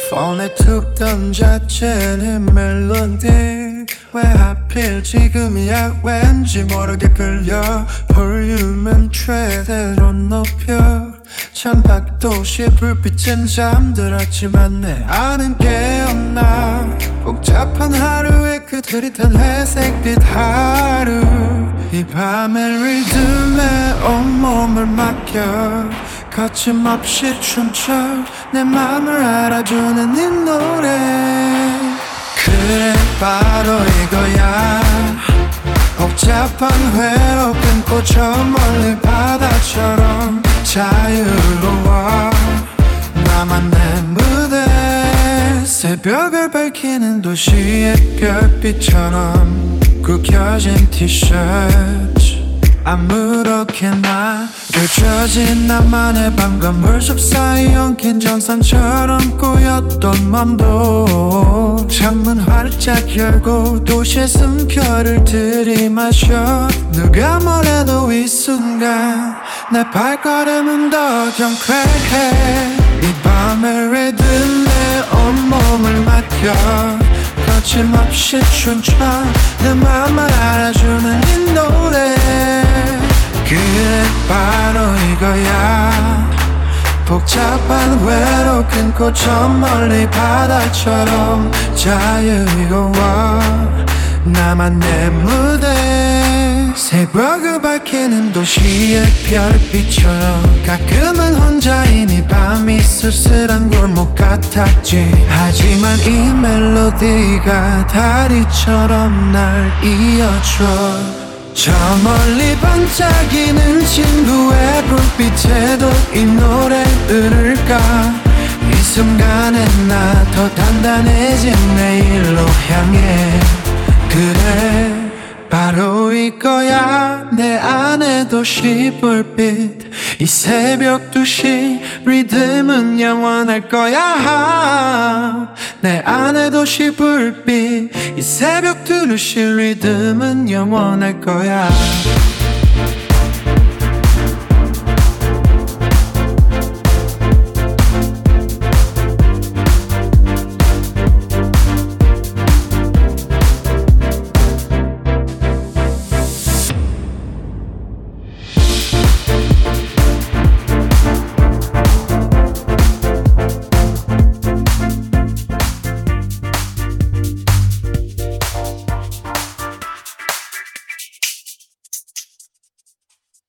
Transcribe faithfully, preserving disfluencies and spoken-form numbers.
폰에 툭 던져지는 멜로디 왜 하필 지금이야 왠지 모르게 끌려 볼륨은 최대로 높여 천박도시 불빛은 잠들었지만 내 안은 깨어나 복잡한 하루에 그 흐릿한 회색빛 하루 이 밤의 리듬에 온몸을 맡겨 거침없이 춤춰 내 맘을 알아주는 이 노래 그래 바로 이거야 복잡한 회로 끊고 저 멀리 바다처럼 자유로워 나만 내 무대 새벽을 밝히는 도시의 별빛처럼 구겨진 티셔츠 아무렇게나 펼쳐진 나만의 밤과 물속 사이 엉킨 전선처럼 꼬였던 맘도 창문 활짝 열고 도시의 숨결을 들이마셔 누가 뭐래도 이 순간 내 발걸음은 더 경쾌해 이 밤의 리듬에 온몸을 맡겨 거침없이 춤춰 내 맘을 알아주는 이 노래 그래 바로 이거야 복잡한 회로 끊고 저 멀리 바다처럼 자유로워 나만 내 무대 새벽을 밝히는 도시의 별빛처럼 가끔은 혼자인 이 밤이 쓸쓸한 골목 같았지 하지만 이 멜로디가 다리처럼 날 이어줘 저 멀리 반짝이는 친구의 불빛에도 이 노래 흐를까 이 순간에 나 더 단단해진 내일로 향해 그래 바로 이거야 내 안에 도시 불빛 이 새벽 두 시 리듬은 영원할 거야 내 안에 도시 불빛 이 새벽 두 시 리듬은 영원할 거야